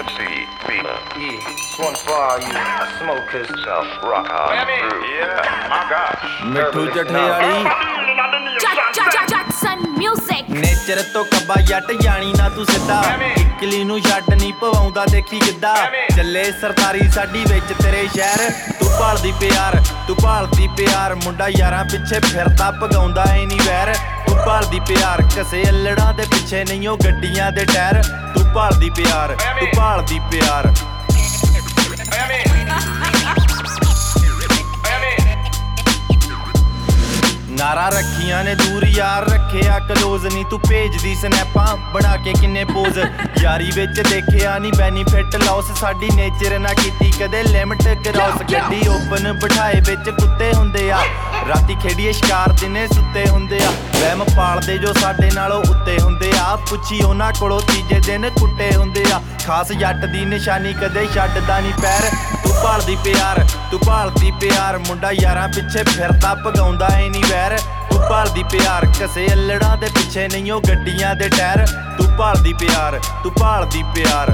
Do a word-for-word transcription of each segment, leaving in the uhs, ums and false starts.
Pepsi, Vina. Yeah, this one's for all you smokers. South Rock Out Crew. Yeah, my gosh. Mitthu Jathiali Jackson music nature ਤੋਂ ਕੱਬਾ ਜੱਟ ਜਾਣੀ ਨਾ ਤੂੰ ਸਿੱਧਾ ਇਕਲੀ ਨੂੰ ਛੱਡ ਨਹੀਂ ਪਵਾਉਂਦਾ ਦੇਖੀ ਕਿੱਦਾਂ ਚੱਲੇ ਸਰਦਾਰੀ ਸਾਡੀ ਵਿੱਚ ਤੇਰੇ ਸ਼ਹਿਰ ਤੂੰ ਭਾਲਦੀ ਪਿਆਰ ਤੂੰ ਭਾਲਦੀ ਪਿਆਰ ਮੁੰਡਾ ਯਾਰਾਂ ਪਿੱਛੇ ਫਿਰਦਾ ਭਗਾਉਂਦਾ ਏ ਨਹੀਂ ਵੈਰ ਤੂੰ ਭਾਲਦੀ ਪਿਆਰ ਕਸੇ ਅਲੜਾਂ ਦੇ ਪਿੱਛੇ ਨਹੀਂ ਉਹ ਗੱਡੀਆਂ ਦੇ ਟਾਇਰ ਤੂੰ ਭਾਲਦੀ ਪਿਆਰ ਤੂੰ ਭਾਲਦੀ ਪਿਆਰ ਨਾਰਾ ਰੱਖੀਆਂ ਨੇ ਦੂਰ ਯਾਰ ਰੱਖਿਆ ਕਲੋਜ਼ ਨਹੀਂ ਤੂੰ ਭੇਜਦੀ ਸਨੈਪਾਂ ਬਣਾ ਕੇ ਕਿੰਨੇ ਪੋਜ਼ ਯਾਰੀ ਵਿੱਚ ਦੇਖਿਆ ਨਹੀਂ ਬੈਨੀਫਿਟ ਲਾਸ ਸਾਡੀ ਨੇਚਰ ਨਾ ਕੀਤੀ ਕਦੇ ਲਿਮਟ ਕ੍ਰਾਸ ਗੱਡੀ ਓਪਨ ਬਿਠਾਏ ਵਿੱਚ ਕੁੱਤੇ ਹੁੰਦੇ ਆ ਰਾਤੀ ਖੇਡੀਏ ਸ਼ਿਕਾਰ ਦਿਨੇ ਸੁੱਤੇ ਹੁੰਦੇ ਆ ਵਹਿਮ ਪਾਲਦੇ ਜੋ ਸਾਡੇ ਨਾਲੋਂ ਉੱਤੇ ਹੁੰਦੇ ਆ ਪੁੱਛੀ ਉਹਨਾਂ ਕੋਲੋਂ ਤੀਜੇ ਦਿਨ ਕੁੱਟੇ ਹੁੰਦੇ ਆ ਖਾਸ ਜੱਟ ਦੀ ਨਿਸ਼ਾਨੀ ਕਦੇ ਛੱਡਦਾ ਨਹੀਂ ਪੈਰ ਤੂੰ ਭਾਲਦੀ ਪਿਆਰ ਤੂੰ ਭਾਲਦੀ ਪਿਆਰ ਮੁੰਡਾ ਯਾਰਾਂ ਪਿੱਛੇ ਫਿਰਦਾ ਭਗਾਉਂਦਾ ਏ ਨਹੀਂ ਵੈਰ ਤੂੰ ਭਾਲਦੀ ਪਿਆਰ ਕਸੇ ਅਲੜਾਂ ਦੇ ਪਿੱਛੇ ਨਹੀਂ ਉਹ ਗੱਡੀਆਂ ਦੇ ਟਾਇਰ ਤੂੰ ਭਾਲਦੀ ਪਿਆਰ ਤੂੰ ਭਾਲਦੀ ਪਿਆਰ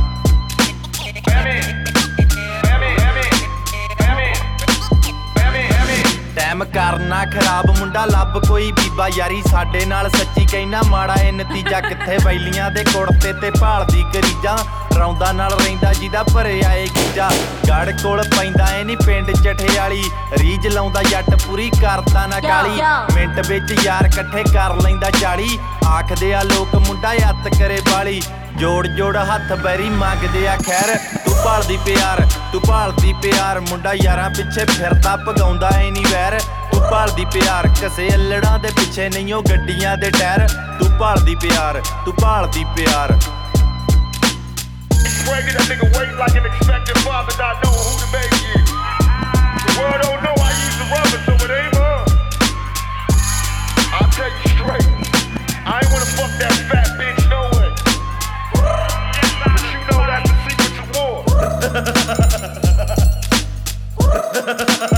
ਟਾਈਮ ਕਰਨਾ ਖਰਾਬ ਮੁੰਡਾ ਲੱਭ ਕੋਈ ਬੀਬਾ ਯਾਰੀ ਸਾਡੇ ਨਾਲ ਸੱਚੀ ਕਹਿਣਾ ਮਾੜਾ ਏ ਨਤੀਜਾ ਕਿੱਥੇ ਵੈਲੀਆਂ ਦੇ ਕੁੜਤੇ ਤੇ ਭਾਲਦੀ ਕਰੀਜਾਂ ਰੌਂਦਾ ਨਾਲ ਰਹਿੰਦਾ ਜਿਹਦਾ ਭਰਿਆ ਏ ਗੀਜਾ ਗੜ ਕੋਲ ਪੈਂਦਾ ਏ ਨੀ ਪਿੰਡ ਚਠਿਆਲੀ ਰੀਜ ਲਾਉਂਦਾ ਜੱਟ ਪੂਰੀ ਕਰਦਾ ਨਾ ਕਾਲੀ ਮਿੰਟ ਵਿੱਚ ਯਾਰ ਇਕੱਠੇ ਕਰ ਲੈਂਦਾ ਚਾਲੀ ਆਖਦੇ ਆ ਲੋਕ ਮੁੰਡਾ ਹੱਥ ਕਰੇ ਬਾਲੀ ਜੋੜ ਜੋੜ ਹੱਥ ਬੈਰੀ ਮੰਗਦੇ ਆ ਖੈਰ ਤੂੰ ਭਾਲਦੀ ਪਿਆਰ ਤੂੰ ਭਾਲਦੀ ਪਿਆਰ ਮੁੰਡਾ ਯਾਰਾਂ ਪਿੱਛੇ ਫਿਰਦਾ ਭਗਾਉਂਦਾ ਏ ਨਹੀਂ ਵੈਰ ਤੂੰ ਭਾਲਦੀ ਪਿਆਰ ਕਸੇ ਅਲੜਾਂ ਦੇ ਪਿੱਛੇ ਨਹੀਂ ਉਹ ਗੱਡੀਆਂ ਦੇ ਟਾਇਰ ਤੂੰ ਭਾਲਦੀ ਪਿਆਰ ਤੂੰ ਭਾਲਦੀ ਪਿਆਰ Breaking that nigga wait like an expected father not knowing who the baby is. The world don't know I use the rubber, so it ain't mine. I'll tell you straight, I ain't wanna fuck that fat bitch no way. But you know that's the secret to war.